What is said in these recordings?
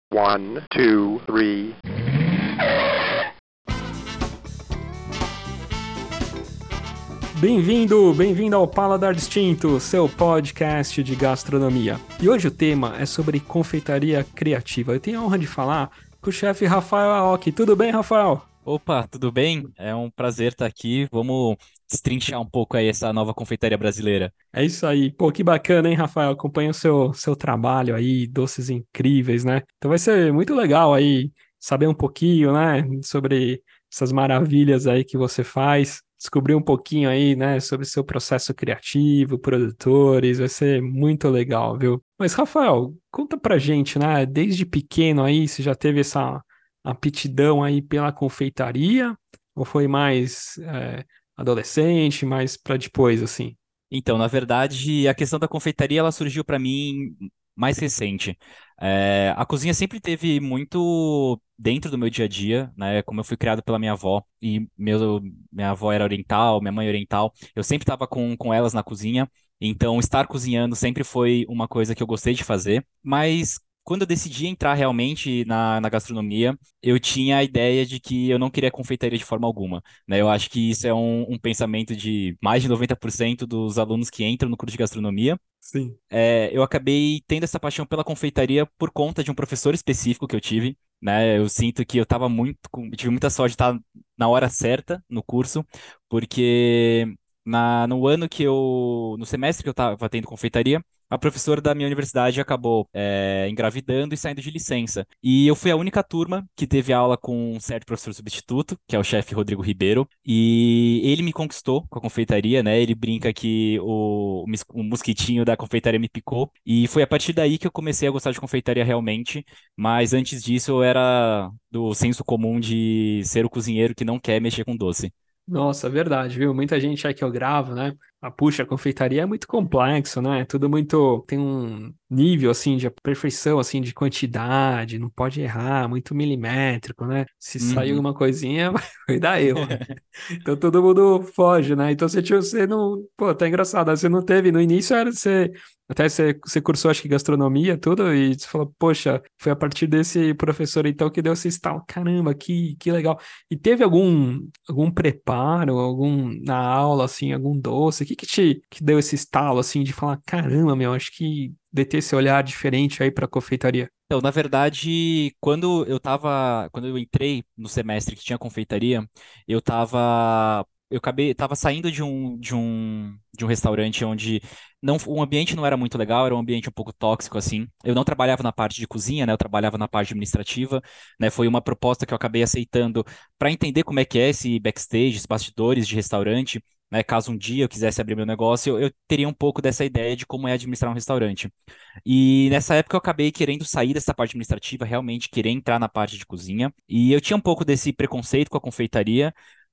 One, two, three. Bem-vindo ao Paladar Distinto, seu podcast de gastronomia. E hoje o tema é sobre confeitaria criativa. Eu tenho a honra de falar com o chefe Rafael Aoki. Tudo bem, Rafael? Opa, tudo bem? É um prazer estar aqui. Vamos destrinchar um pouco aí essa nova confeitaria brasileira. É isso aí. Pô, que bacana, hein, Rafael? Acompanho o seu trabalho aí, doces incríveis, né? Então vai ser muito legal aí saber um pouquinho, né, sobre essas maravilhas aí que você faz. Descobrir um pouquinho aí, né, sobre seu processo criativo, produtores, vai ser muito legal, viu? Mas, Rafael, conta pra gente, né, desde pequeno aí, você já teve essa aptidão aí pela confeitaria? Ou foi mais adolescente, mais pra depois, assim? Então, na verdade, a questão da confeitaria ela surgiu para mim mais recente. A cozinha sempre teve muito dentro do meu dia a dia, né? Como eu fui criado pela minha avó e minha avó era oriental, minha mãe oriental, eu sempre estava com elas na cozinha. Então, estar cozinhando sempre foi uma coisa que eu gostei de fazer. Mas quando eu decidi entrar realmente na gastronomia, eu tinha a ideia de que eu não queria confeitaria de forma alguma, né? Eu acho que isso é um pensamento de mais de 90% dos alunos que entram no curso de gastronomia. Sim. Eu acabei tendo essa paixão pela confeitaria por conta de um professor específico que eu tive, né? Eu sinto que eu tive muita sorte de estar na hora certa no curso, porque no no semestre que eu estava tendo confeitaria, a professora da minha universidade acabou engravidando e saindo de licença. E eu fui a única turma que teve aula com um certo professor substituto, que é o chefe Rodrigo Ribeiro, e ele me conquistou com a confeitaria, né? Ele brinca que o mosquitinho da confeitaria me picou, e foi a partir daí que eu comecei a gostar de confeitaria realmente, mas antes disso eu era do senso comum de ser o cozinheiro que não quer mexer com doce. Nossa, verdade, viu? Muita gente aí que eu gravo, né? Puxa, a confeitaria é muito complexo, né? Tudo muito. Tem um nível, assim, de perfeição, assim, de quantidade, não pode errar, muito milimétrico, né? Se sair Uhum. uma coisinha, vai dar erro, né? Então todo mundo foge, né? Então você não. Pô, tá engraçado, né? Você não teve. No início era você. Até você cursou, acho que gastronomia, tudo, e você falou, poxa, foi a partir desse professor então que deu esse estalo. Caramba, que legal. E teve algum preparo, algum na aula, assim, algum doce? O que deu esse estalo, assim, de falar, caramba, meu, acho que de ter esse olhar diferente aí pra confeitaria? Então, na verdade, quando eu entrei no semestre que tinha confeitaria, tava saindo de um restaurante onde o ambiente não era muito legal, era um ambiente um pouco tóxico, assim. Eu não trabalhava na parte de cozinha, né? Eu trabalhava na parte administrativa, né? Foi uma proposta que eu acabei aceitando para entender como é que é esse backstage, os bastidores de restaurante, né? Caso um dia eu quisesse abrir meu negócio, eu teria um pouco dessa ideia de como é administrar um restaurante. E nessa época eu acabei querendo sair dessa parte administrativa, realmente querer entrar na parte de cozinha. E eu tinha um pouco desse preconceito com a confeitaria.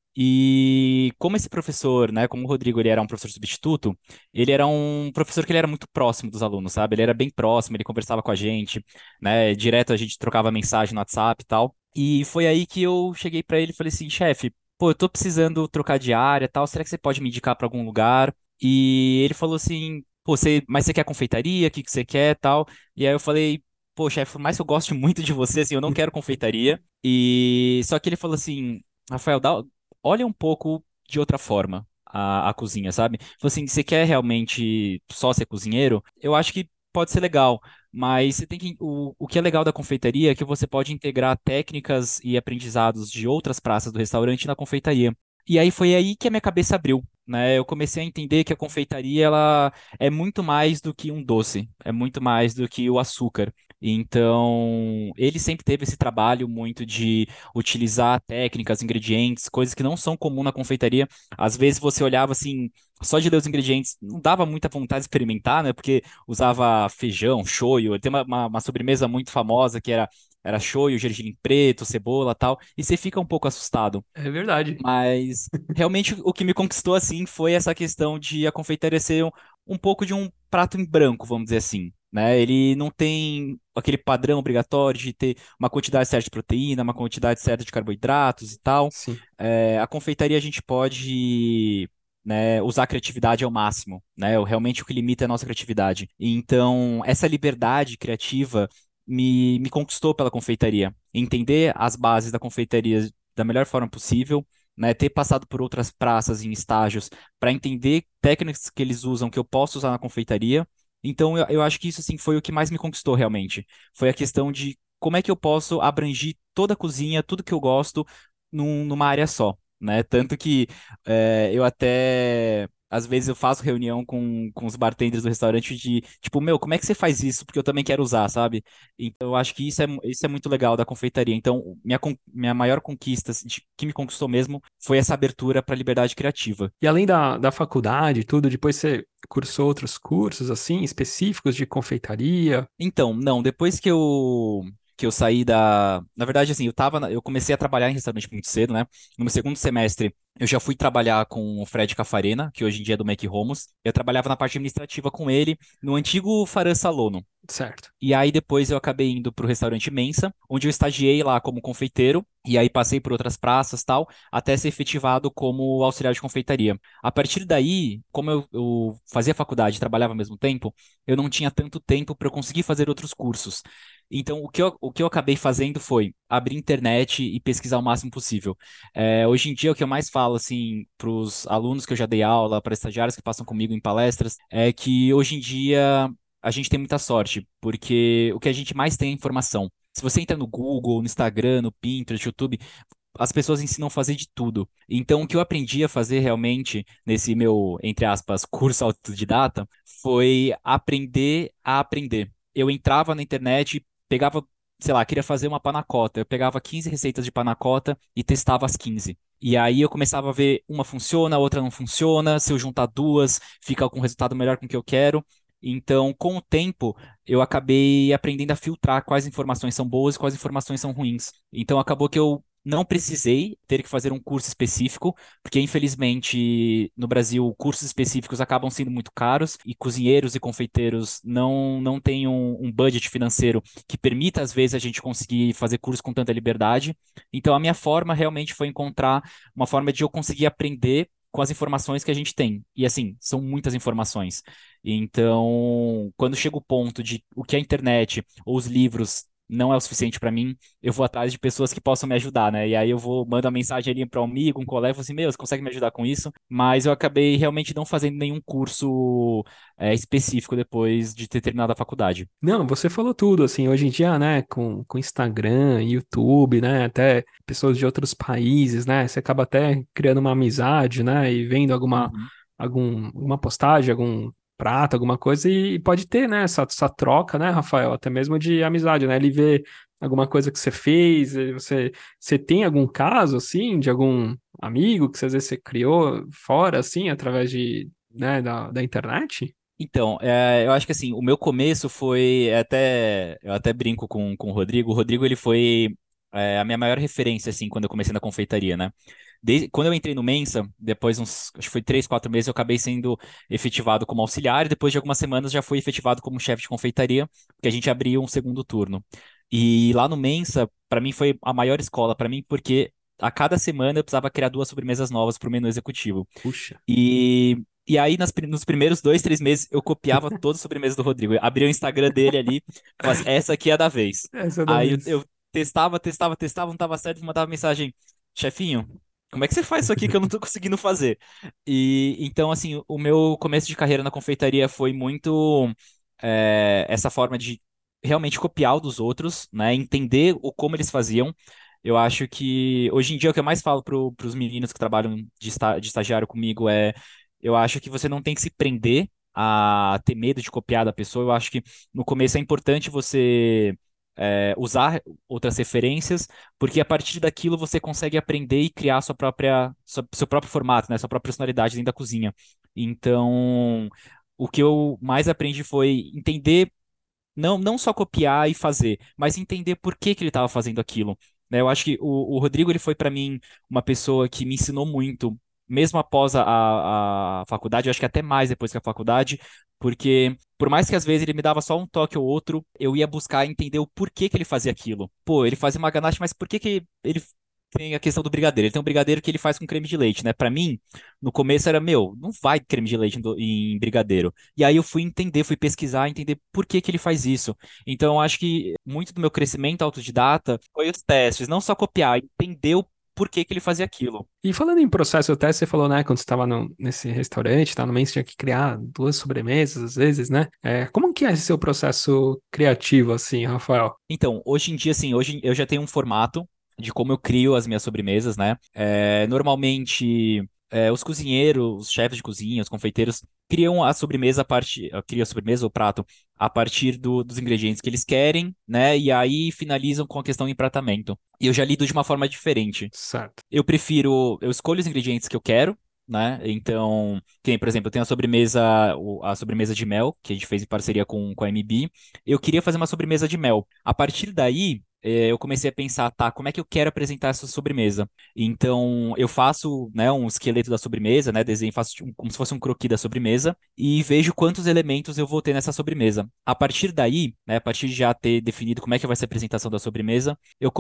E como esse professor, né, como o Rodrigo, ele era um professor substituto, ele era um professor que ele era muito próximo dos alunos, sabe? Ele era bem próximo, ele conversava com a gente, né? Direto a gente trocava mensagem no WhatsApp e tal. E foi aí que eu cheguei pra ele e falei assim, chefe, pô, eu tô precisando trocar de área e tal, será que você pode me indicar pra algum lugar? E ele falou assim, pô, mas você quer confeitaria? O que que você quer, e tal? E aí eu falei, pô, chefe, por mais que eu goste muito de você, assim, eu não quero confeitaria. E só que ele falou assim, Rafael, olha um pouco de outra forma a cozinha, sabe? Falou assim, você quer realmente só ser cozinheiro? Eu acho que pode ser legal, mas você tem que, o que é legal da confeitaria é que você pode integrar técnicas e aprendizados de outras praças do restaurante na confeitaria. E aí foi aí que a minha cabeça abriu, né? Eu comecei a entender que a confeitaria ela é muito mais do que um doce, é muito mais do que o açúcar. Então, ele sempre teve esse trabalho muito de utilizar técnicas, ingredientes, coisas que não são comum na confeitaria. Às vezes você olhava assim, só de ler os ingredientes, não dava muita vontade de experimentar, né? Porque usava feijão, shoyu, tem uma sobremesa muito famosa que era shoyu, gergelim preto, cebola, tal, e você fica um pouco assustado. É verdade. Mas realmente o que me conquistou assim foi essa questão de a confeitaria ser um pouco de um prato em branco, vamos dizer assim, né? Ele não tem aquele padrão obrigatório de ter uma quantidade certa de proteína, uma quantidade certa de carboidratos e tal. Sim. A confeitaria a gente pode, né, usar a criatividade ao máximo, né? Realmente o que limita é a nossa criatividade. Então, essa liberdade criativa me conquistou pela confeitaria. Entender as bases da confeitaria da melhor forma possível, né? Ter passado por outras praças em estágios para entender técnicas que eles usam que eu posso usar na confeitaria. Então, eu acho que isso assim, foi o que mais me conquistou realmente. Foi a questão de como é que eu posso abranger toda a cozinha, tudo que eu gosto, numa área só. Né? Tanto que eu até às vezes eu faço reunião com os bartenders do restaurante de, tipo, meu, como é que você faz isso? Porque eu também quero usar, sabe? Então, eu acho que isso é muito legal da confeitaria. Então, minha maior conquista, assim, que me conquistou mesmo, foi essa abertura para a liberdade criativa. E além da faculdade e tudo, depois você cursou outros cursos, assim, específicos de confeitaria? Então, não, depois que eu saí da. Na verdade, assim, eu comecei a trabalhar em restaurante muito cedo, né? No meu segundo semestre, eu já fui trabalhar com o Fred Cafarena, que hoje em dia é do Mac Homos. Eu trabalhava na parte administrativa com ele, no antigo Faran Salono. Certo. E aí depois eu acabei indo para o restaurante Mensa, onde eu estagiei lá como confeiteiro, e aí passei por outras praças tal, até ser efetivado como auxiliar de confeitaria. A partir daí, como eu fazia faculdade e trabalhava ao mesmo tempo, eu não tinha tanto tempo para eu conseguir fazer outros cursos. Então, o que eu acabei fazendo foi abrir internet e pesquisar o máximo possível. Hoje em dia, o que eu mais falo, assim, para os alunos que eu já dei aula, para estagiários que passam comigo em palestras, é que hoje em dia a gente tem muita sorte, porque o que a gente mais tem é informação. Se você entra no Google, no Instagram, no Pinterest, YouTube, as pessoas ensinam a fazer de tudo. Então, o que eu aprendi a fazer realmente nesse meu, entre aspas, curso autodidata, foi aprender a aprender. Eu entrava na internet, pegava, sei lá, queria fazer uma panacota. Eu pegava 15 receitas de panacota e testava as 15. E aí eu começava a ver uma funciona, a outra não funciona. Se eu juntar duas, fica com um resultado melhor com o que eu quero. Então, com o tempo, eu acabei aprendendo a filtrar quais informações são boas e quais informações são ruins. Então, acabou que eu não precisei ter que fazer um curso específico, porque infelizmente no Brasil cursos específicos acabam sendo muito caros e cozinheiros e confeiteiros não têm um budget financeiro que permita às vezes a gente conseguir fazer curso com tanta liberdade. Então a minha forma realmente foi encontrar uma forma de eu conseguir aprender com as informações que a gente tem. E assim, são muitas informações. Então, quando chega o ponto de o que a internet ou os livros não é o suficiente para mim, eu vou atrás de pessoas que possam me ajudar, né? E aí eu mando uma mensagem ali para um amigo, um colega, e falo assim, meu, você consegue me ajudar com isso? Mas eu acabei realmente não fazendo nenhum curso específico depois de ter terminado a faculdade. Não, você falou tudo, assim, hoje em dia, né, com Instagram, YouTube, né, até pessoas de outros países, né, você acaba até criando uma amizade, né, e vendo Uhum. alguma postagem, algum prato, alguma coisa, e pode ter, né, essa troca, né, Rafael, até mesmo de amizade, né, ele vê alguma coisa que você fez, e você tem algum caso, assim, de algum amigo que às vezes você criou fora, assim, através né, da internet? Então, eu acho que assim, o meu começo foi eu até brinco com o Rodrigo. O Rodrigo, ele foi a minha maior referência, assim, quando eu comecei na confeitaria, né? Quando eu entrei no Mensa, depois acho que foi 3, 4 meses, eu acabei sendo efetivado como auxiliar e depois de algumas semanas já fui efetivado como chefe de confeitaria, porque a gente abriu um segundo turno. E lá no Mensa, para mim foi a maior escola para mim, porque a cada semana eu precisava criar 2 sobremesas novas para o menu executivo. Puxa. E aí, nos primeiros 2, 3 meses, eu copiava todas as sobremesas do Rodrigo. Eu abria o Instagram dele ali, falava assim, essa aqui é a da vez. Essa é da Aí eu vez. testava, não tava certo, mandava mensagem, chefinho, como é que você faz isso aqui que eu não tô conseguindo fazer? E então, assim, o meu começo de carreira na confeitaria foi muito essa forma de realmente copiar o dos outros, né? Entender como eles faziam. Eu acho que hoje em dia o que eu mais falo para os meninos que trabalham de estagiário comigo é, eu acho que você não tem que se prender a ter medo de copiar da pessoa. Eu acho que no começo é importante você usar outras referências, porque a partir daquilo você consegue aprender e criar seu próprio formato, né? Sua própria personalidade dentro da cozinha. Então, o que eu mais aprendi foi entender não só copiar e fazer, mas entender por que que ele estava fazendo aquilo. Né? Eu acho que o Rodrigo ele foi para mim uma pessoa que me ensinou muito, mesmo após a faculdade, eu acho que até mais depois que a faculdade, porque por mais que às vezes ele me dava só um toque ou outro, eu ia buscar entender o porquê que ele fazia aquilo. Pô, ele fazia uma ganache, mas por que que ele tem a questão do brigadeiro. Ele tem um brigadeiro que ele faz com creme de leite, né? Pra mim, no começo era, não vai creme de leite em brigadeiro. E aí eu fui entender, fui pesquisar, entender por que que ele faz isso. Então, eu acho que muito do meu crescimento autodidata foi os testes, não só copiar, entender o porquê que ele fazia aquilo. E falando em processo até, você falou, né, quando você estava nesse restaurante, tá, no mês, você tinha que criar duas sobremesas, às vezes, né? Como que é esse seu processo criativo, assim, Rafael? Então, hoje em dia, assim, hoje eu já tenho um formato de como eu crio as minhas sobremesas, né? Normalmente, os cozinheiros, os chefes de cozinha, os confeiteiros, criam a sobremesa criam a sobremesa ou prato a partir dos ingredientes que eles querem, né? E aí finalizam com a questão do empratamento. E eu já lido de uma forma diferente. Certo. Eu escolho os ingredientes que eu quero, né? Então, por exemplo, eu tenho a sobremesa de mel, que a gente fez em parceria com a MB. Eu queria fazer uma sobremesa de mel. A partir daí, eu comecei a pensar, tá, como é que eu quero apresentar essa sobremesa? Então, eu faço, né, um esqueleto da sobremesa, né, desenho, faço como se fosse um croquis da sobremesa e vejo quantos elementos eu vou ter nessa sobremesa. A partir daí, né, a partir de já ter definido como é que vai ser a apresentação da sobremesa,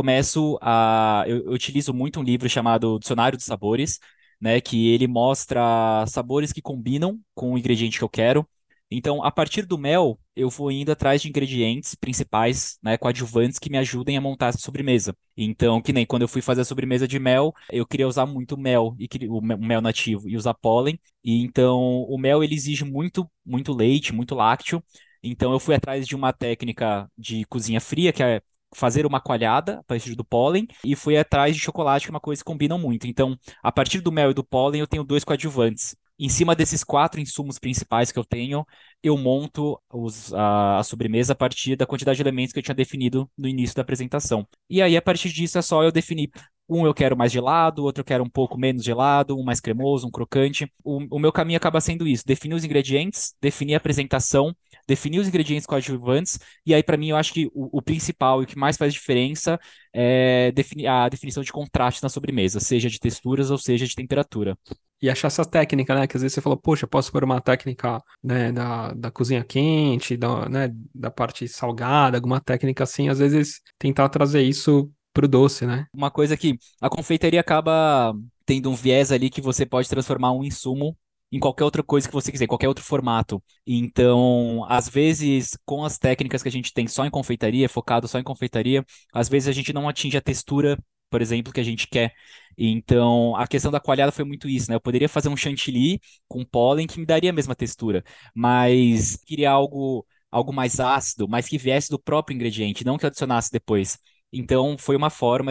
eu utilizo muito um livro chamado Dicionário de Sabores, né, que ele mostra sabores que combinam com o ingrediente que eu quero. Então, a partir do mel, eu vou indo atrás de ingredientes principais, né, coadjuvantes que me ajudem a montar essa sobremesa. Então, que nem quando eu fui fazer a sobremesa de mel, eu queria usar muito mel, o mel nativo, e usar pólen. E então, o mel ele exige muito, muito leite, muito lácteo. Então, eu fui atrás de uma técnica de cozinha fria, que é fazer uma coalhada a partir do pólen, e fui atrás de chocolate, que é uma coisa que combinam muito. Então, a partir do mel e do pólen, eu tenho dois coadjuvantes. Em cima desses quatro insumos principais que eu tenho, eu monto a sobremesa a partir da quantidade de elementos que eu tinha definido no início da apresentação. E aí, a partir disso, é só eu definir. Um eu quero mais gelado, outro eu quero um pouco menos gelado, um mais cremoso, um crocante. O meu caminho acaba sendo isso: definir os ingredientes, definir a apresentação, definir os ingredientes coadjuvantes, e aí, para mim, eu acho que o principal e o que mais faz diferença é a definição de contraste na sobremesa, seja de texturas ou seja de temperatura. E achar essa técnica, né? Que às vezes você falou, poxa, posso pôr uma técnica, né, da cozinha quente, né, da parte salgada, alguma técnica assim, às vezes tentar trazer isso pro doce, né? Uma coisa que a confeitaria acaba tendo um viés ali que você pode transformar um insumo em qualquer outra coisa que você quiser, qualquer outro formato. Então, às vezes, com as técnicas que a gente tem só em confeitaria, focado só em confeitaria, às vezes a gente não atinge a textura, por exemplo, que a gente quer. Então, a questão da coalhada foi muito isso, né? Eu poderia fazer um chantilly com pólen que me daria a mesma textura, mas queria algo mais ácido, mas que viesse do próprio ingrediente, não que eu adicionasse depois. Então, foi uma forma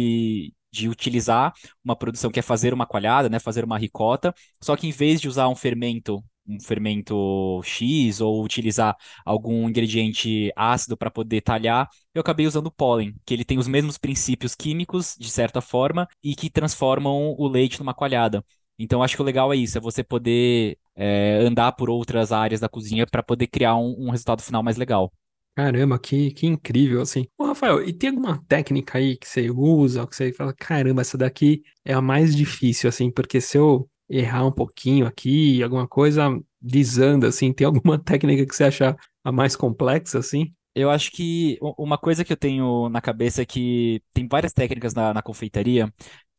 de utilizar uma produção que é fazer uma coalhada, né, fazer uma ricota, só que em vez de usar um fermento X ou utilizar algum ingrediente ácido para poder talhar, eu acabei usando pólen, que ele tem os mesmos princípios químicos, de certa forma, e que transformam o leite numa coalhada. Então, acho que o legal é isso, é você poder andar por outras áreas da cozinha para poder criar um resultado final mais legal. Caramba, que incrível, assim. Ô, Rafael, e tem alguma técnica aí que você usa, que você fala, caramba, essa daqui é a mais difícil, assim, porque se eu errar um pouquinho aqui, alguma coisa desanda, assim, tem alguma técnica que você acha a mais complexa, assim? Eu acho que uma coisa que eu tenho na cabeça é que tem várias técnicas na confeitaria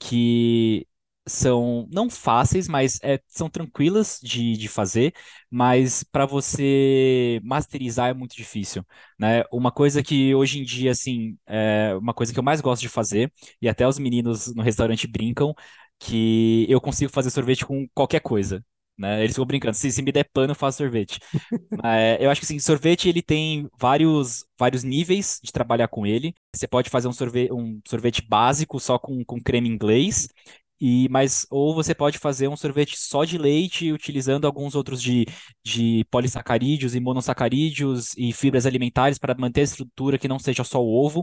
que são não fáceis, mas são tranquilas de fazer, mas para você masterizar é muito difícil, né? Uma coisa que hoje em dia, assim, é uma coisa que eu mais gosto de fazer, e até os meninos no restaurante brincam, que eu consigo fazer sorvete com qualquer coisa. Né? Eles ficam brincando, se me der pano, eu faço sorvete. Eu acho que assim, sorvete ele tem vários níveis de trabalhar com ele. Você pode fazer um sorvete básico só com creme inglês, ou você pode fazer um sorvete só de leite, utilizando alguns outros de polissacarídeos e monossacarídeos e fibras alimentares para manter a estrutura que não seja só o ovo.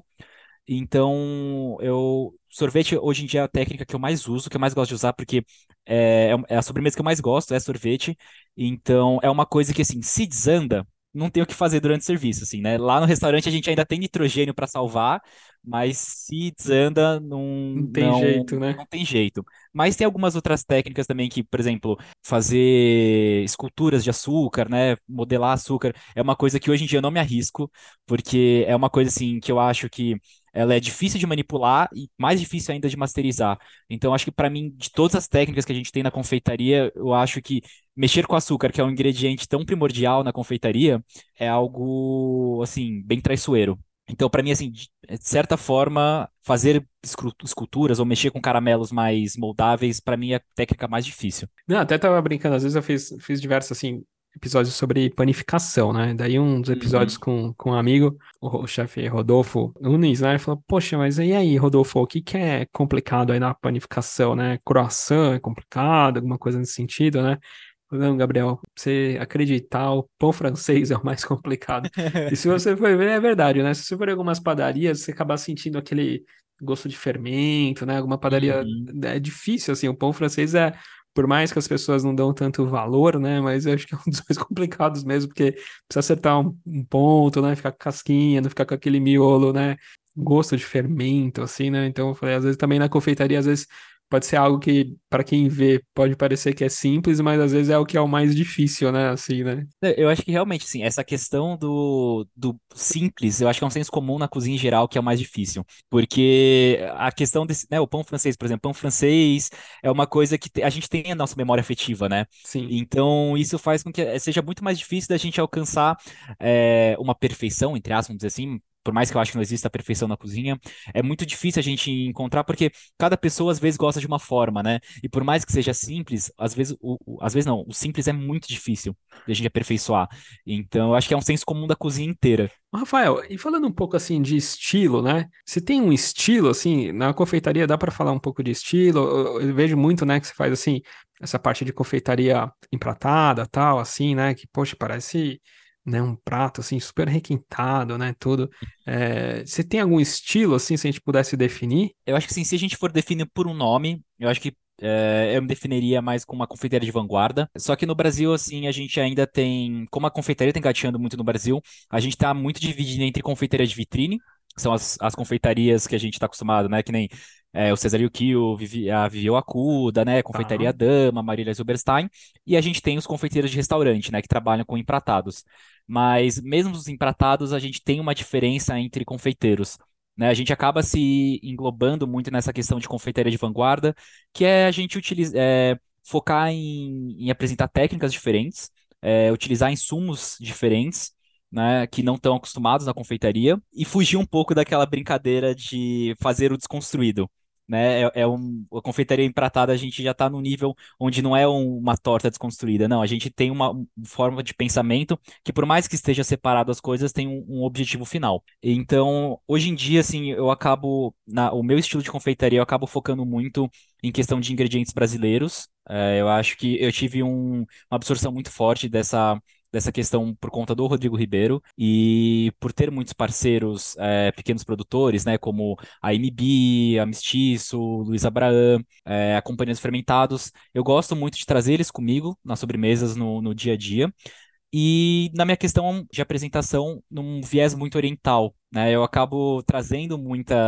Então, sorvete hoje em dia é a técnica que eu mais uso, que eu mais gosto de usar, porque é a sobremesa que eu mais gosto, é sorvete. Então, é uma coisa que, assim, se desanda, não tem o que fazer durante o serviço, assim, né? Lá no restaurante a gente ainda tem nitrogênio para salvar, mas se desanda, Não tem jeito, né? não tem jeito. Mas tem algumas outras técnicas também que, por exemplo, fazer esculturas de açúcar, né? Modelar açúcar, é uma coisa que hoje em dia eu não me arrisco, porque é uma coisa, assim, que eu acho que ela é difícil de manipular e mais difícil ainda de masterizar. Então, acho que para mim, de todas as técnicas que a gente tem na confeitaria, eu acho que mexer com açúcar, que é um ingrediente tão primordial na confeitaria, é algo, assim, bem traiçoeiro. Então, para mim, assim, de certa forma, fazer esculturas ou mexer com caramelos mais moldáveis, para mim, é a técnica mais difícil. Não, até tava brincando, às vezes eu fiz diversos, assim, episódios sobre panificação, né? Daí um dos episódios Uhum. com um amigo, o chefe Rodolfo Nunes, né? Ele falou, poxa, mas e aí, Rodolfo, o que que é complicado aí na panificação, né? Croissant é complicado, alguma coisa nesse sentido, né? Não, Gabriel, pra você acreditar, o pão francês é o mais complicado. E se você for ver, é verdade, né? Se você for em algumas padarias, você acaba sentindo aquele gosto de fermento, né? Alguma padaria Uhum. é difícil, assim. O pão francês é, por mais que as pessoas não dão tanto valor, né? Mas eu acho que é um dos mais complicados mesmo, porque precisa acertar um ponto, né? Ficar com casquinha, não ficar com aquele miolo, né? Gosto de fermento, assim, né? Então, eu falei, às vezes também na confeitaria, às vezes pode ser algo que, para quem vê, pode parecer que é simples, mas às vezes é o que é o mais difícil, né? Assim, né? Eu acho que realmente, sim, essa questão do simples, eu acho que é um senso comum na cozinha em geral que é o mais difícil. Porque a questão desse, né, o pão francês, por exemplo, pão francês é uma coisa que a gente tem a nossa memória afetiva, né? Sim. Então, isso faz com que seja muito mais difícil da gente alcançar uma perfeição, entre aspas, vamos dizer assim. Por mais que eu acho que não exista perfeição na cozinha, é muito difícil a gente encontrar, porque cada pessoa às vezes gosta de uma forma, né? E por mais que seja simples, às vezes, às vezes não, o simples é muito difícil de a gente aperfeiçoar. Então, eu acho que é um senso comum da cozinha inteira. Ô, Rafael, e falando um pouco assim de estilo, né? Você tem um estilo assim, na confeitaria dá para falar um pouco de estilo? Eu vejo muito, né, que você faz assim essa parte de confeitaria empratada, tal, assim, né, que poxa, parece, né, um prato assim super requintado, né, tudo. Você tem algum estilo assim, se a gente pudesse definir? Eu acho que sim, se a gente for definir por um nome, eu acho que eu me definiria mais como uma confeitaria de vanguarda. Só que no Brasil, assim, a gente ainda tem, como a confeitaria está engateando muito no Brasil, a gente está muito dividido entre confeitaria de vitrine, que são as confeitarias que a gente está acostumado, né? Que nem o Cesario Kiel, a Vivio Acuda, né? Tá. Confeitaria Dama, Marília Silberstein. E a gente tem os confeiteiros de restaurante, né? Que trabalham com empratados. Mas mesmo os empratados, a gente tem uma diferença entre confeiteiros, né? A gente acaba se englobando muito nessa questão de confeitaria de vanguarda, que é a gente focar em apresentar técnicas diferentes, utilizar insumos diferentes, né, que não estão acostumados na confeitaria, e fugir um pouco daquela brincadeira de fazer o desconstruído. Né? A confeitaria empratada, a gente já está no nível onde não é uma torta desconstruída, não. A gente tem uma forma de pensamento que, por mais que esteja separado as coisas, tem um objetivo final. Então, hoje em dia, assim, o meu estilo de confeitaria, eu acabo focando muito em questão de ingredientes brasileiros. Eu acho que eu tive uma absorção muito forte dessa questão por conta do Rodrigo Ribeiro e por ter muitos parceiros, pequenos produtores, né, como a MB, a Mestiço, Luiz Abraham, a Companhia dos Fermentados. Eu gosto muito de trazer eles comigo nas sobremesas no dia a dia. E na minha questão de apresentação, num viés muito oriental, né? Eu acabo trazendo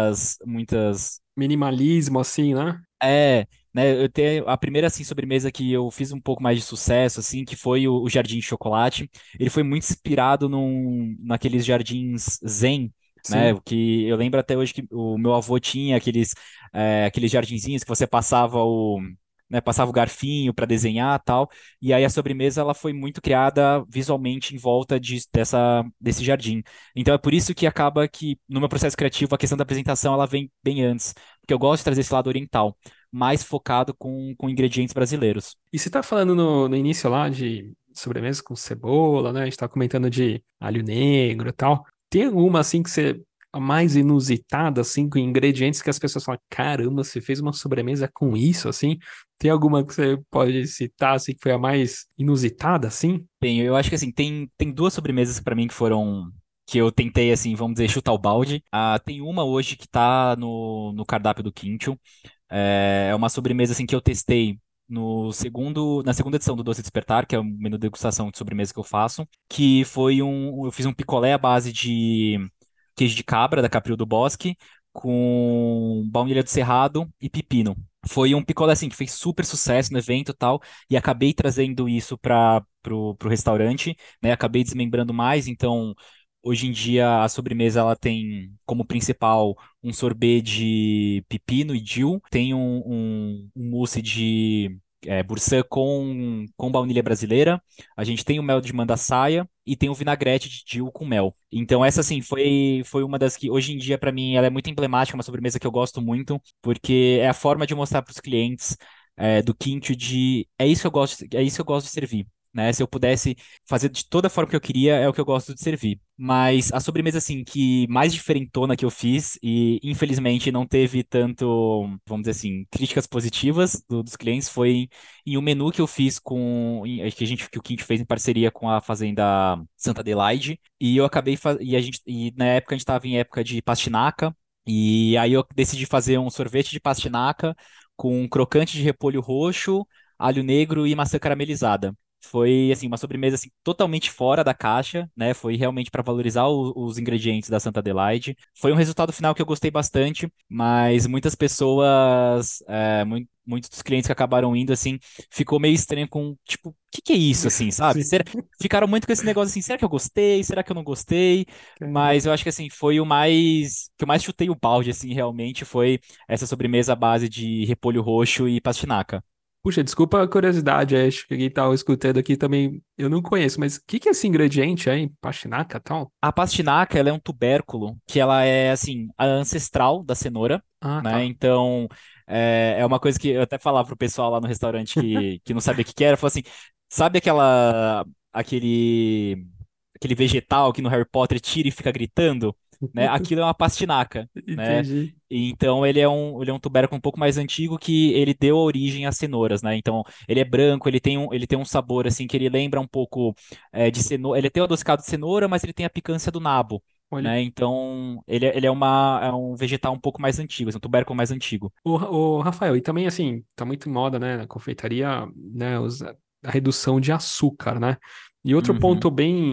muitas. Minimalismo, assim, né? Né? Eu tenho a primeira assim sobremesa que eu fiz um pouco mais de sucesso, assim, que foi o Jardim de Chocolate. Ele foi muito inspirado naqueles jardins Zen. Né, Sim. que eu lembro até hoje que o meu avô tinha aqueles jardinzinhos que você passava o garfinho para desenhar tal. E aí a sobremesa ela foi muito criada visualmente em volta desse jardim. Então é por isso que acaba que no meu processo criativo a questão da apresentação ela vem bem antes, porque eu gosto de trazer esse lado oriental, mais focado com ingredientes brasileiros. E você tá falando no início lá de sobremesa com cebola, né? A gente tá comentando de alho negro e tal. Tem alguma assim que você a mais inusitada assim com ingredientes que as pessoas falam, caramba, você fez uma sobremesa com isso assim? Tem alguma que você pode citar assim que foi a mais inusitada assim? Eu acho que assim, tem duas sobremesas para mim que eu tentei assim, vamos dizer, chutar o balde. Tem uma hoje que tá no cardápio do Quintil. É uma sobremesa assim que eu testei na segunda edição do Doce Despertar, que é o menu de degustação de sobremesa que eu faço, que eu fiz um picolé à base de queijo de cabra da Capril do Bosque com baunilha do Cerrado e pepino. Foi um picolé assim que fez super sucesso no evento e tal, e acabei trazendo isso para pro restaurante, né? Acabei desmembrando mais, então Hoje em dia a sobremesa ela tem como principal um sorbet de pepino e dill, tem um mousse de Boursin com baunilha brasileira, a gente tem o mel de mandaçaia e tem o vinagrete de dill com mel. Então essa assim foi uma das que hoje em dia para mim ela é muito emblemática, uma sobremesa que eu gosto muito, porque é a forma de mostrar para os clientes do Quinto de é isso que eu gosto, é isso que eu gosto de servir. Né? Se eu pudesse fazer de toda forma que eu queria, é o que eu gosto de servir. Mas a sobremesa, assim, que mais diferentona que eu fiz, e infelizmente não teve tanto, vamos dizer assim, críticas positivas dos clientes, foi em um menu que eu fiz que o Quinte fez em parceria com a Fazenda Santa Adelaide, e eu acabei, e na época a gente estava em época de pastinaca, e aí eu decidi fazer um sorvete de pastinaca com um crocante de repolho roxo, alho negro e maçã caramelizada. Foi assim uma sobremesa assim, totalmente fora da caixa, né? Foi realmente para valorizar os ingredientes da Santa Adelaide. Foi um resultado final que eu gostei bastante, mas muitas pessoas, muitos dos clientes que acabaram indo assim, ficou meio estranho com tipo, o que que é isso assim, sabe? Sim. Ficaram muito com esse negócio assim, será que eu gostei? Será que eu não gostei? Caramba. Mas eu acho que assim foi o mais que eu mais chutei o balde assim, realmente foi essa sobremesa à base de repolho roxo e pastinaca. Puxa, desculpa a curiosidade, acho que quem tá escutando aqui também eu não conheço, mas o que que é esse ingrediente aí? Pachinaca e tal? A pastinaca, ela é um tubérculo que ela é, assim, a ancestral da cenoura, Ah, né? tá. Então, é uma coisa que eu até falava pro pessoal lá no restaurante que não sabia o que que era, eu falava assim, sabe aquele vegetal que no Harry Potter tira e fica gritando, né? Aquilo é uma pastinaca, né? Entendi. E então ele é um tubérculo um pouco mais antigo que ele deu origem às cenouras, né? Então ele é branco, ele tem um sabor assim que ele lembra um pouco de cenoura. Ele tem o adocicado de cenoura, mas ele tem a picância do nabo, Olha, né? Então ele é um vegetal um pouco mais antigo, assim, um tubérculo mais antigo. o Rafael, e também assim, tá muito em moda, né, na confeitaria, né, a redução de açúcar, né? E outro Uhum. ponto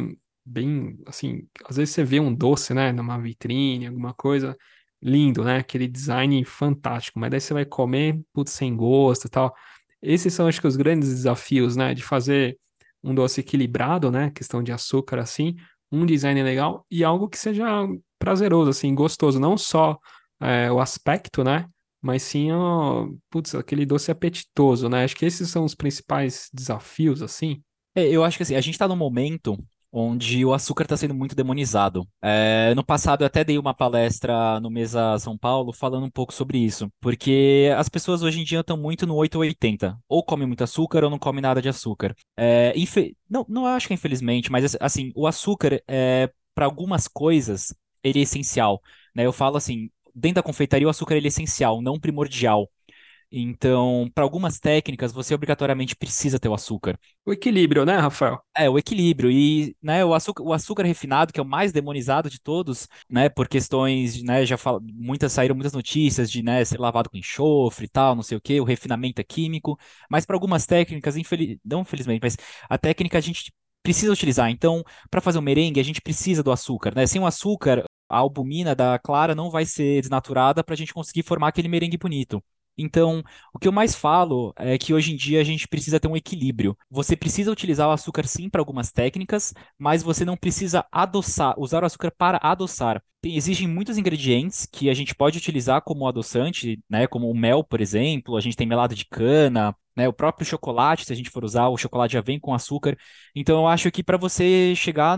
bem, assim, às vezes você vê um doce, né, numa vitrine, alguma coisa, lindo, né, aquele design fantástico, mas daí você vai comer, putz, sem gosto e tal. Esses são, acho que, os grandes desafios, né, de fazer um doce equilibrado, né, questão de açúcar, assim, um design legal e algo que seja prazeroso, assim, gostoso, não só o aspecto, né? Mas sim, putz, aquele doce apetitoso, né? Acho que esses são os principais desafios, assim. Eu acho que assim, a gente está num momento onde o açúcar está sendo muito demonizado. No passado eu até dei uma palestra no Mesa São Paulo falando um pouco sobre isso, porque as pessoas hoje em dia estão muito no 880, ou come muito açúcar ou não come nada de açúcar. Não, não acho que é infelizmente, mas assim, o açúcar para algumas coisas ele é essencial, né? Eu falo assim, dentro da confeitaria o açúcar ele é essencial, não primordial. Então, para algumas técnicas, você obrigatoriamente precisa ter o açúcar. O equilíbrio, né, Rafael? O equilíbrio e, né, o açúcar refinado, que é o mais demonizado de todos, né, por questões, né, saíram muitas notícias de, né, ser lavado com enxofre e tal, não sei o quê, o refinamento é químico, mas para algumas técnicas, não infelizmente, mas a técnica a gente precisa utilizar. Então, para fazer um merengue, a gente precisa do açúcar, né? Sem o açúcar, a albumina da clara não vai ser desnaturada para a gente conseguir formar aquele merengue bonito. Então, o que eu mais falo é que hoje em dia a gente precisa ter um equilíbrio. Você precisa utilizar o açúcar sim para algumas técnicas, mas você não precisa usar o açúcar para adoçar. Existem muitos ingredientes que a gente pode utilizar como adoçante, né? Como o mel, por exemplo, a gente tem melado de cana, né? O próprio chocolate, se a gente for usar, o chocolate já vem com açúcar. Então, eu acho que para você chegar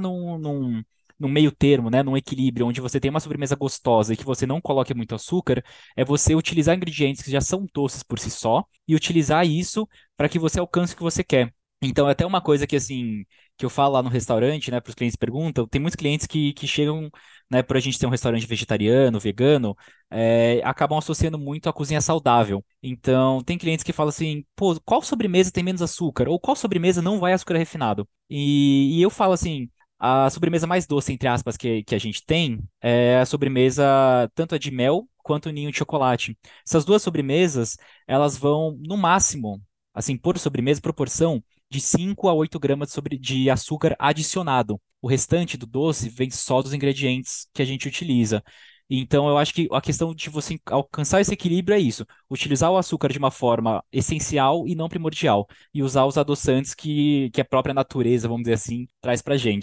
num meio termo, né, num equilíbrio, onde você tem uma sobremesa gostosa e que você não coloque muito açúcar, é você utilizar ingredientes que já são doces por si só e utilizar isso para que você alcance o que você quer. Então, é até uma coisa que, assim, que eu falo lá no restaurante, né, para os clientes perguntam, tem muitos clientes que chegam, né, por a gente ter um restaurante vegetariano, vegano, acabam associando muito a cozinha saudável. Então, tem clientes que falam assim, pô, qual sobremesa tem menos açúcar? Ou qual sobremesa não vai açúcar refinado? E eu falo assim, a sobremesa mais doce, entre aspas, que a gente tem é a sobremesa tanto a de mel quanto o ninho de chocolate. Essas duas sobremesas, elas vão, no máximo, assim, por sobremesa, proporção de 5 a 8 gramas de açúcar adicionado. O restante do doce vem só dos ingredientes que a gente utiliza. Então, eu acho que a questão de você alcançar esse equilíbrio é isso: utilizar o açúcar de uma forma essencial e não primordial, e usar os adoçantes que a própria natureza, vamos dizer assim, traz pra gente.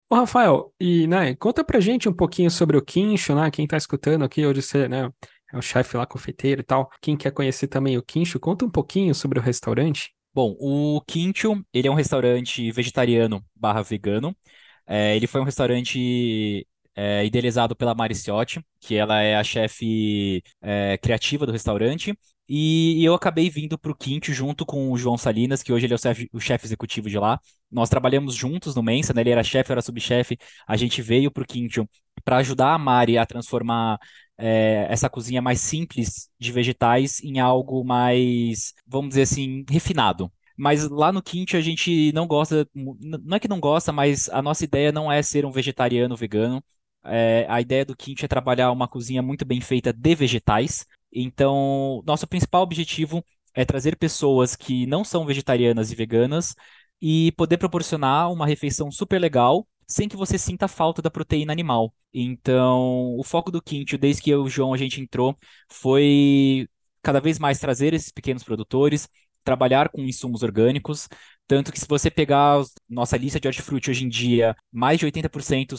Ô, Rafael, e, né, conta pra gente um pouquinho sobre o Quincho, né? Quem tá escutando aqui, hoje você, né, é o chefe lá, confeiteiro e tal. Quem quer conhecer também o Quincho, conta um pouquinho sobre o restaurante. Bom, o Quincho, ele é um restaurante vegetariano barra vegano. Ele foi um restaurante idealizado pela Mariciotti, que ela é a chefe criativa do restaurante. E eu acabei vindo para o Quincho junto com o João Salinas, que hoje ele é o chefe executivo de lá. Nós trabalhamos juntos no Mensa, né? Ele era chefe, eu era subchefe. A gente veio para o Quincho para ajudar a Mari a transformar essa cozinha mais simples de vegetais em algo mais, vamos dizer assim, refinado. Mas lá no Quinto a gente não gosta, não é que não gosta, mas a nossa ideia não é ser um vegetariano vegano. A ideia do Quinto é trabalhar uma cozinha muito bem feita de vegetais. Então, nosso principal objetivo é trazer pessoas que não são vegetarianas e veganas e poder proporcionar uma refeição super legal, sem que você sinta falta da proteína animal. Então, o foco do Quinto, desde que eu e o João a gente entrou, foi cada vez mais trazer esses pequenos produtores, trabalhar com insumos orgânicos, tanto que se você pegar nossa lista de hortifruti hoje em dia, mais de 80%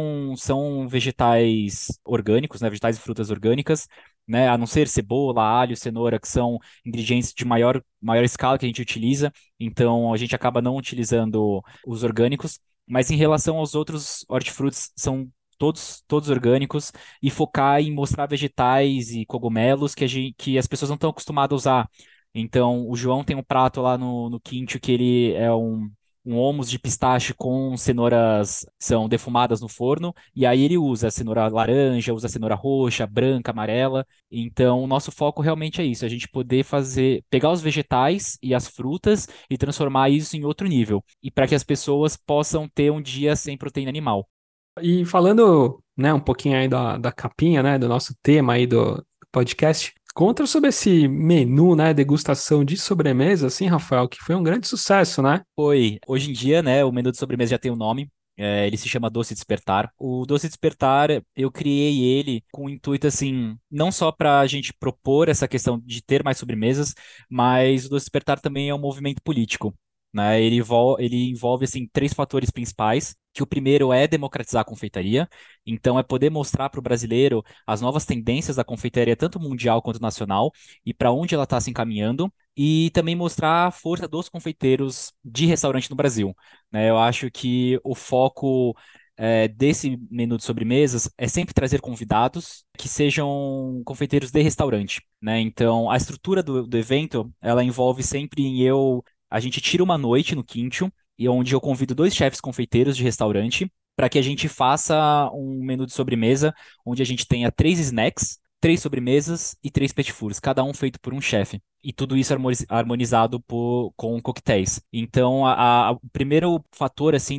são vegetais orgânicos, né, vegetais e frutas orgânicas, né, a não ser cebola, alho, cenoura, que são ingredientes de maior escala que a gente utiliza, então a gente acaba não utilizando os orgânicos, mas em relação aos outros hortifrutis, são todos orgânicos, e focar em mostrar vegetais e cogumelos que as pessoas não estão acostumadas a usar. Então, o João tem um prato lá no Quinto que ele é um hummus de pistache com cenouras que são defumadas no forno, e aí ele usa a cenoura laranja, usa a cenoura roxa, branca, amarela. Então, o nosso foco realmente é isso, a gente poder pegar os vegetais e as frutas e transformar isso em outro nível, e para que as pessoas possam ter um dia sem proteína animal. E falando, né, um pouquinho aí da capinha, né, do nosso tema aí do podcast, conta sobre esse menu, né, degustação de sobremesa, assim, Rafael, que foi um grande sucesso, né? Hoje em dia, né, o menu de sobremesa já tem um nome. Ele se chama Doce Despertar. O Doce Despertar, eu criei ele com o intuito, assim, não só para a gente propor essa questão de ter mais sobremesas, mas o Doce Despertar também é um movimento político, né? Ele envolve, assim, três fatores principais, que o primeiro é democratizar a confeitaria, então é poder mostrar para o brasileiro as novas tendências da confeitaria, tanto mundial quanto nacional, e para onde ela está se encaminhando, e também mostrar a força dos confeiteiros de restaurante no Brasil, né? Eu acho que o foco desse menu de sobremesas é sempre trazer convidados que sejam confeiteiros de restaurante, né? Então, a estrutura do evento, ela envolve sempre a gente tira uma noite no Quinto, e onde eu convido dois chefes confeiteiros de restaurante para que a gente faça um menu de sobremesa onde a gente tenha três snacks, três sobremesas e três petit fours, cada um feito por um chefe. E tudo isso harmonizado com coquetéis. Então, o primeiro fator assim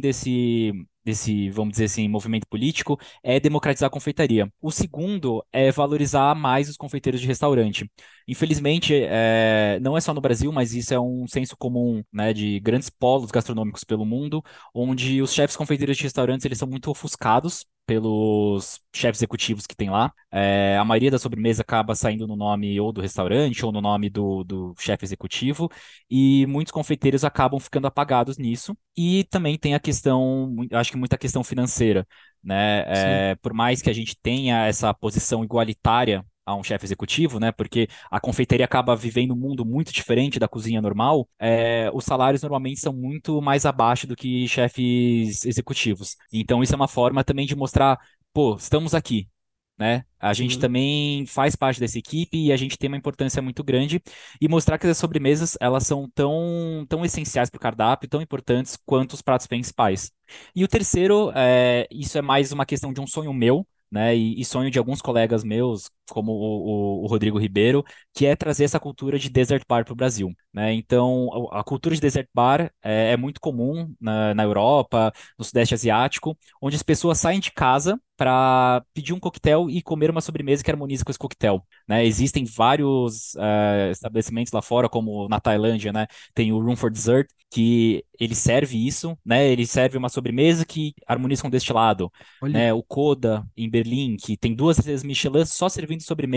desse, vamos dizer assim, movimento político é democratizar a confeitaria. O segundo é valorizar mais os confeiteiros de restaurante. Infelizmente, não é só no Brasil, mas isso é um senso comum, né, de grandes polos gastronômicos pelo mundo, onde os chefes confeiteiros de restaurantes eles são muito ofuscados pelos chefes executivos que tem lá. A maioria da sobremesa acaba saindo no nome ou do restaurante ou no nome do chefe executivo, e muitos confeiteiros acabam ficando apagados nisso. E também tem a questão, eu acho que muita questão financeira, né? Sim. Por mais que a gente tenha essa posição igualitária a um chefe executivo, né? Porque a confeitaria acaba vivendo um mundo muito diferente da cozinha normal. Os salários normalmente são muito mais abaixo do que chefes executivos. Então isso é uma forma também de mostrar, pô, estamos aqui, né? A gente Uhum. também faz parte dessa equipe e a gente tem uma importância muito grande, e mostrar que as sobremesas elas são tão essenciais para o cardápio, tão importantes quanto os pratos principais. E o terceiro, isso é mais uma questão de um sonho meu, né? E sonho de alguns colegas meus, como o Rodrigo Ribeiro, que é trazer essa cultura de desert bar para o Brasil, né? Então, a cultura de desert bar é muito comum na Europa, no Sudeste Asiático, onde as pessoas saem de casa para pedir um coquetel e comer uma sobremesa que harmoniza com esse coquetel, né? Existem vários estabelecimentos lá fora, como na Tailândia, né? Tem o Room for Dessert, que ele serve isso, né? Ele serve uma sobremesa que harmoniza com destilado, Olha. né? O Coda, em Berlim, que tem duas estrelas Michelin só servindo sobremesa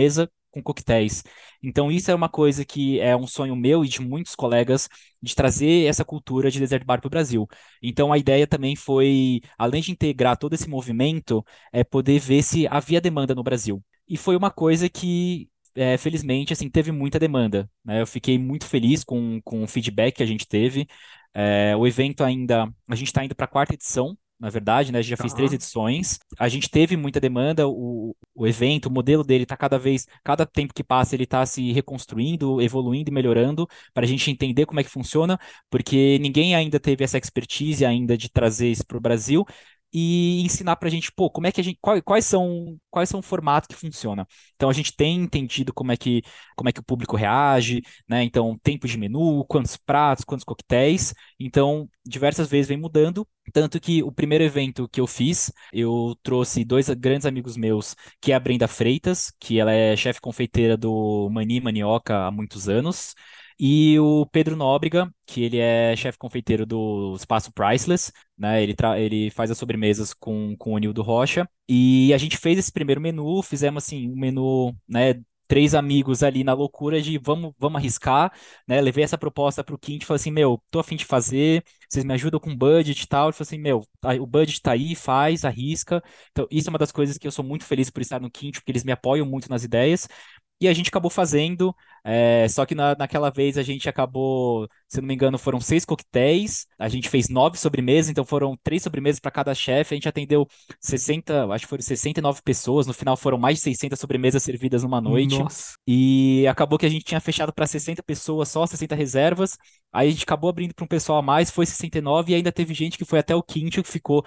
com coquetéis. Então, isso é uma coisa que é um sonho meu e de muitos colegas de trazer essa cultura de desert bar para o Brasil. Então, a ideia também foi, além de integrar todo esse movimento, é poder ver se havia demanda no Brasil. E foi uma coisa que, felizmente, assim, teve muita demanda, né? Eu fiquei muito feliz com o feedback que a gente teve. O evento ainda, a gente está indo para a quarta edição, na verdade, né? A gente já fez três Tá. edições. A gente teve muita demanda, o evento, o modelo dele está cada tempo que passa, ele está se reconstruindo, evoluindo e melhorando para a gente entender como é que funciona, porque ninguém ainda teve essa expertise ainda de trazer isso para o Brasil e ensinar para a gente, pô, como é que a gente, quais são o formato que funciona. Então a gente tem entendido como é que o público reage, né? Então, tempo de menu, quantos pratos, quantos coquetéis. Então, diversas vezes vem mudando. Tanto que o primeiro evento que eu fiz, eu trouxe dois grandes amigos meus, que é a Brenda Freitas, que ela é chefe confeiteira do Mani Manioca há muitos anos, e o Pedro Nóbrega, que ele é chefe confeiteiro do Espaço Priceless, né? Ele faz as sobremesas com o Nildo Rocha. E a gente fez esse primeiro menu, fizemos assim, um menu, né? Três amigos ali na loucura de vamos arriscar, né? Levei essa proposta para o Quinte e falei assim, meu, tô a fim de fazer, vocês me ajudam com budget e tal. Ele falou assim, meu, o budget tá aí, faz, arrisca. Então, isso é uma das coisas que eu sou muito feliz por estar no Quinte, porque eles me apoiam muito nas ideias. E a gente acabou fazendo, só que naquela vez a gente acabou, se não me engano, foram 6 coquetéis, a gente fez 9 sobremesas, então foram 3 sobremesas para cada chefe, a gente atendeu 60, acho que foram 69 pessoas, no final foram mais de 600 sobremesas servidas numa noite, Nossa. e acabou que a gente tinha fechado para 60 pessoas, só 60 reservas, aí a gente acabou abrindo para um pessoal a mais, foi 69, e ainda teve gente que foi até o quinto, que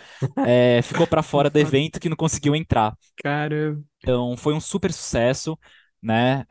ficou para fora do evento, que não conseguiu entrar. Cara, Então, foi um super sucesso, né?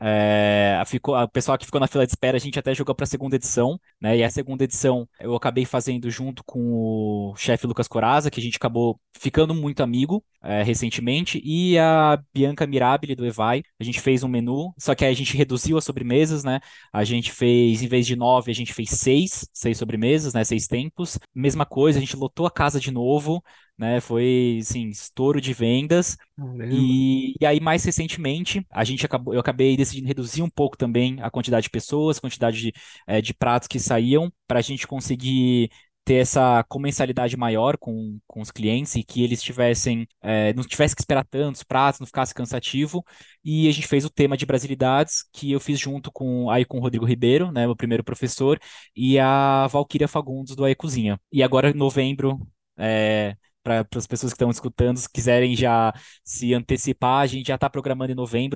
O pessoal que ficou na fila de espera, a gente até jogou para a segunda edição, né? E a segunda edição eu acabei fazendo junto com o chefe Lucas Coraza, que a gente acabou ficando muito amigo, recentemente, e a Bianca Mirabile do Evai. A gente fez um menu, só que aí a gente reduziu as sobremesas, né? A gente fez, em vez de 9, a gente fez seis sobremesas, né? 6 tempos. Mesma coisa, a gente lotou a casa de novo, né? Foi, assim, estouro de vendas. caramba. E aí, mais recentemente, eu acabei decidindo reduzir um pouco também a quantidade de pessoas, quantidade de pratos que saíam, para a gente conseguir ter essa comensalidade maior com os clientes e que eles não tivessem que esperar tantos pratos, não ficasse cansativo. E a gente fez o tema de Brasilidades, que eu fiz junto com o Rodrigo Ribeiro, né, meu primeiro professor, e a Valquíria Fagundes do Aí Cozinha. E agora, em novembro, para as pessoas que estão escutando, se quiserem já se antecipar, a gente já está programando em novembro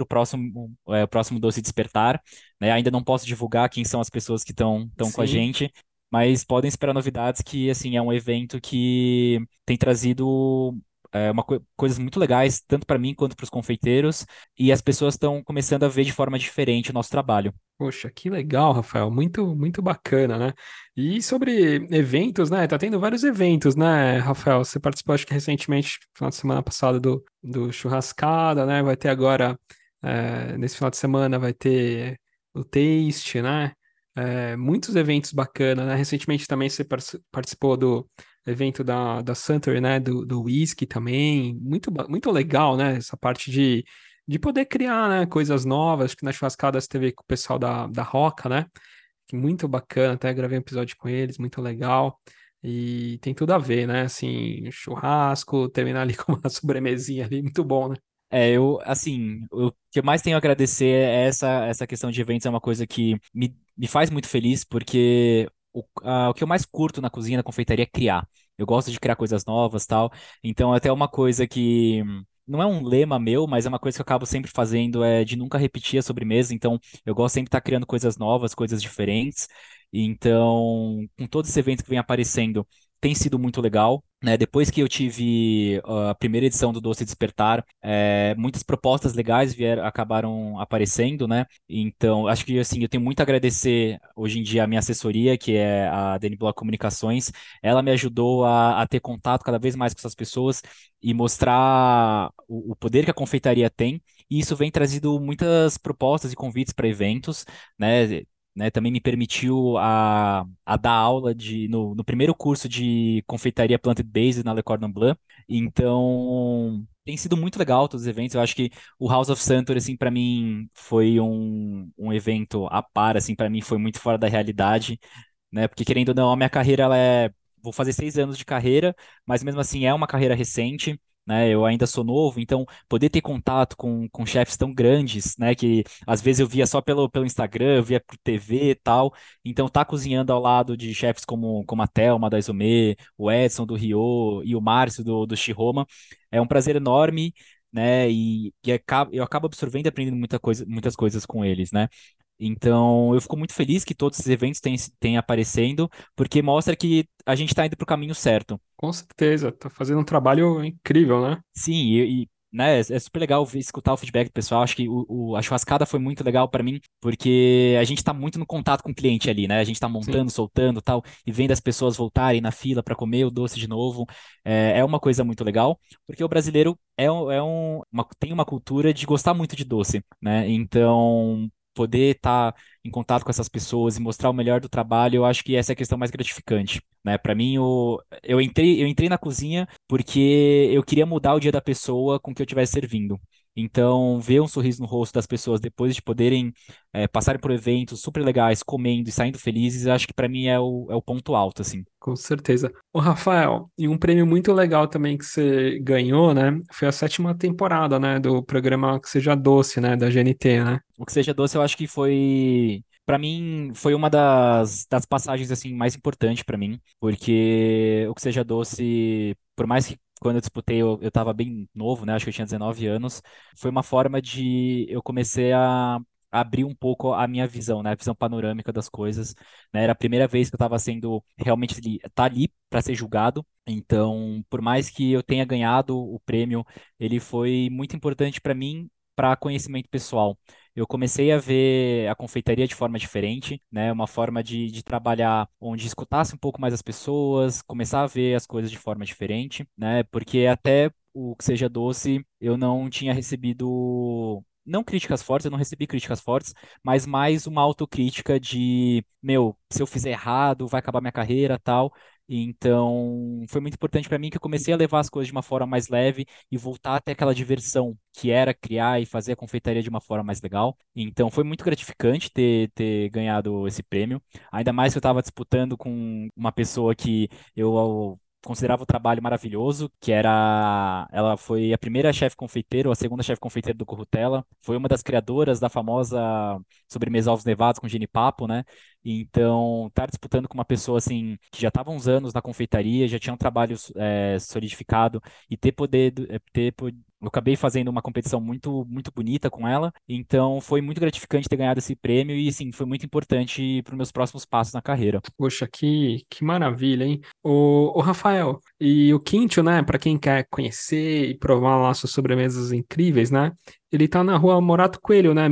o próximo Doce Despertar, né? Ainda não posso divulgar quem são as pessoas que estão com a Sim. gente, mas podem esperar novidades que, assim, é um evento que tem trazido coisas muito legais, tanto para mim quanto para os confeiteiros, e as pessoas estão começando a ver de forma diferente o nosso trabalho. Poxa, que legal, Rafael. Muito, muito bacana, né? E sobre eventos, né? Tá tendo vários eventos, né, Rafael? Você participou, acho que recentemente, final de semana passada, do Churrascada, né? Vai ter agora, nesse final de semana, vai ter o Taste, né? Muitos eventos bacanas, né? Recentemente também você participou do evento da Suntory, né? Do whisky também. Muito, muito legal, né? Essa parte de poder criar, né, coisas novas. Acho que na churrascada você teve com o pessoal da Roca, né? Que muito bacana, até gravei um episódio com eles, muito legal. E tem tudo a ver, né? Assim, churrasco, terminar ali com uma sobremesinha ali, muito bom, né? O que eu mais tenho a agradecer é essa questão de eventos, é uma coisa que me faz muito feliz, porque o que eu mais curto na cozinha, na confeitaria, é criar. Eu gosto de criar coisas novas, tal. Então, até uma coisa que não é um lema meu, mas é uma coisa que eu acabo sempre fazendo, é de nunca repetir a sobremesa. Então, eu gosto sempre de estar criando coisas novas, coisas diferentes. Então, com todo esse evento que vem aparecendo, tem sido muito legal, né? Depois que eu tive a primeira edição do Doce Despertar, muitas propostas legais acabaram aparecendo, né? Então, acho que assim, eu tenho muito a agradecer hoje em dia a minha assessoria, que é a Dani Bloch Comunicações. Ela me ajudou a ter contato cada vez mais com essas pessoas e mostrar o poder que a confeitaria tem. E isso vem trazido muitas propostas e convites para eventos, né? Também me permitiu a dar aula no primeiro curso de confeitaria plant-based na Le Cordon Bleu. Então, Tem sido muito legal todos os eventos. Eu acho que o House of Santor, assim, para mim foi um evento à par, assim, para mim foi muito fora da realidade, né? Porque querendo ou não, a minha carreira ela é, vou fazer 6 anos de carreira, mas mesmo assim é uma carreira recente. Né, eu ainda sou novo, então poder ter contato com chefes tão grandes, né, que às vezes eu via só pelo Instagram, eu via por TV e tal, então tá cozinhando ao lado de chefes como a Thelma da Isomer, o Edson do Rio e o Márcio do Shiroma, é um prazer enorme, né, eu acabo absorvendo e aprendendo muitas coisas com eles, né. Então, eu fico muito feliz que todos esses eventos têm aparecendo, porque mostra que a gente está indo para o caminho certo. Com certeza, tá fazendo um trabalho incrível, né? Sim, né, é super legal escutar o feedback do pessoal. Acho que a churrascada foi muito legal para mim, porque a gente está muito no contato com o cliente ali, né? A gente está Sim, montando, soltando tal, e vendo as pessoas voltarem na fila para comer o doce de novo. É uma coisa muito legal, porque o brasileiro tem uma cultura de gostar muito de doce, né? Então, poder estar em contato com essas pessoas e mostrar o melhor do trabalho, eu acho que essa é a questão mais gratificante, né? Para mim, eu entrei na cozinha porque eu queria mudar o dia da pessoa com que eu estivesse servindo. Então, ver um sorriso no rosto das pessoas depois de poderem passarem por eventos super legais, comendo e saindo felizes, eu acho que para mim é o ponto alto, assim. com certeza. O Rafael, e um prêmio muito legal também que você ganhou, né? Foi a 7ª temporada, né? Do programa Que Seja Doce, né? Da GNT, né? O Que Seja Doce, eu acho que foi, para mim, foi uma das passagens assim mais importantes para mim, porque o Que Seja Doce, por mais que quando eu disputei eu tava bem novo, né? Acho que eu tinha 19 anos, foi uma forma de eu comecei a abrir um pouco a minha visão, né? A visão panorâmica das coisas, né? Era a primeira vez que eu estava sendo realmente tá ali para ser julgado. Então, por mais que eu tenha ganhado o prêmio, ele foi muito importante para mim para conhecimento pessoal. Eu comecei a ver a confeitaria de forma diferente, né? Uma forma de trabalhar onde escutasse um pouco mais as pessoas, começar a ver as coisas de forma diferente, né? Porque até o Que Seja Doce, eu não tinha recebido. Não críticas fortes, eu não recebi críticas fortes, mas mais uma autocrítica de, meu, se eu fizer errado, vai acabar minha carreira, tal. Então, foi muito importante para mim que eu comecei a levar as coisas de uma forma mais leve e voltar até aquela diversão que era criar e fazer a confeitaria de uma forma mais legal. Então foi muito gratificante ter ganhado esse prêmio. Ainda mais que eu estava disputando com uma pessoa que eu considerava o trabalho maravilhoso, que era, ela foi a primeira chefe confeiteira, ou a segunda chefe confeiteira do Corrutella, foi uma das criadoras da famosa sobremesa Ovos Nevados com genipapo, né? Então, estar disputando com uma pessoa assim, que já estava há uns anos na confeitaria, já tinha um trabalho solidificado, e eu acabei fazendo uma competição muito, muito bonita com ela, então foi muito gratificante ter ganhado esse prêmio e, sim, foi muito importante para os meus próximos passos na carreira. Poxa, que maravilha, hein? O Rafael, e o Quintio, né? Para quem quer conhecer e provar lá suas sobremesas incríveis, né? Ele tá na rua Morato Coelho, né?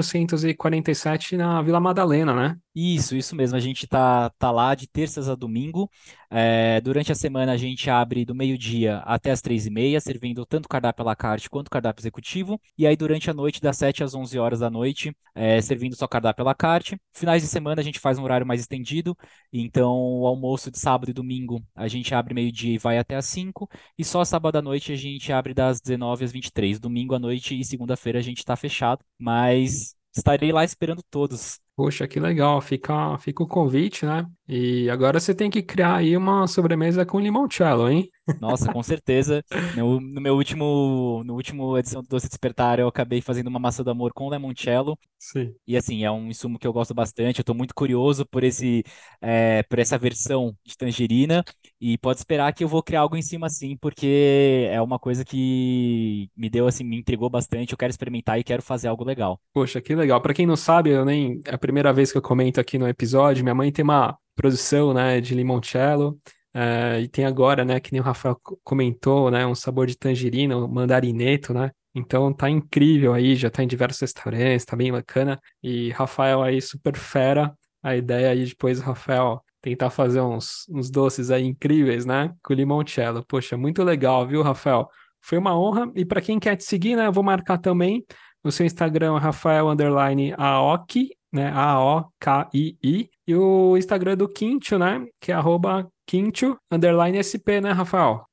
1447 na Vila Madalena, né? Isso mesmo. A gente tá lá de terças a domingo. Durante a semana a gente abre do meio-dia até as 3h30, servindo tanto cardápio à la carte quanto cardápio executivo. E aí durante a noite, das 7 às 11 horas da noite, servindo só cardápio à la carte. Finais de semana a gente faz um horário mais estendido. Então o almoço de sábado e domingo a gente abre meio-dia e vai até às 5. E só sábado à noite a gente abre das 19 às 23. Domingo à noite e segunda-feira a gente está fechado. Mas estarei lá esperando todos. Poxa, que legal. Fica o convite, né? E agora você tem que criar aí uma sobremesa com limoncello, hein? Nossa, com certeza. No meu no último edição do Doce Despertar, eu acabei fazendo uma massa do amor com limoncello. Sim. E assim, é um insumo que eu gosto bastante. Eu tô muito curioso por essa versão de tangerina. E pode esperar que eu vou criar algo em cima assim, porque é uma coisa que me deu assim, me intrigou bastante. Eu quero experimentar e quero fazer algo legal. Poxa, que legal. Pra quem não sabe, é a primeira vez que eu comento aqui no episódio. Minha mãe tem uma produção, né, de limoncello. E tem agora, né, que nem o Rafael comentou, né, um sabor de tangerina, um mandarineto, né? Então tá incrível aí, já tá em diversos restaurantes, tá bem bacana. E Rafael aí super fera. A ideia aí depois, Rafael, tentar fazer uns doces aí incríveis, né, com limoncello. Poxa, muito legal, viu, Rafael? Foi uma honra. E pra quem quer te seguir, né, eu vou marcar também. O seu Instagram é Rafael_Aoki, né? Aokii. E o Instagram do Quintio, né? Que é @Quintio_SP, né, Rafael?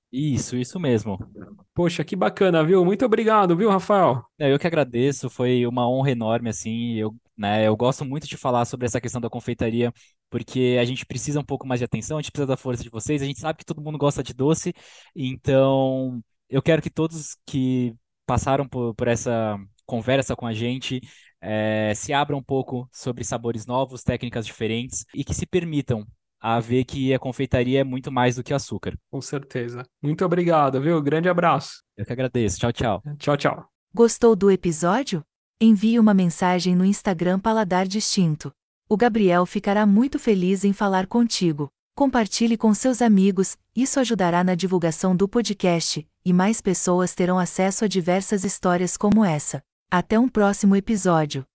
Isso mesmo. Poxa, que bacana, viu? Muito obrigado, viu, Rafael? Eu que agradeço, foi uma honra enorme, assim, eu gosto muito de falar sobre essa questão da confeitaria, porque a gente precisa um pouco mais de atenção, a gente precisa da força de vocês, a gente sabe que todo mundo gosta de doce, então eu quero que todos que passaram por essa conversa com a gente se abram um pouco sobre sabores novos, técnicas diferentes, e que se permitam a ver que a confeitaria é muito mais do que açúcar. Com certeza. Muito obrigado, viu? Grande abraço. Eu que agradeço, tchau, tchau. Tchau, tchau. Gostou do episódio? Envie uma mensagem no Instagram Paladar Distinto. O Gabriel ficará muito feliz em falar contigo. Compartilhe com seus amigos, isso ajudará na divulgação do podcast, e mais pessoas terão acesso a diversas histórias como essa. Até um próximo episódio.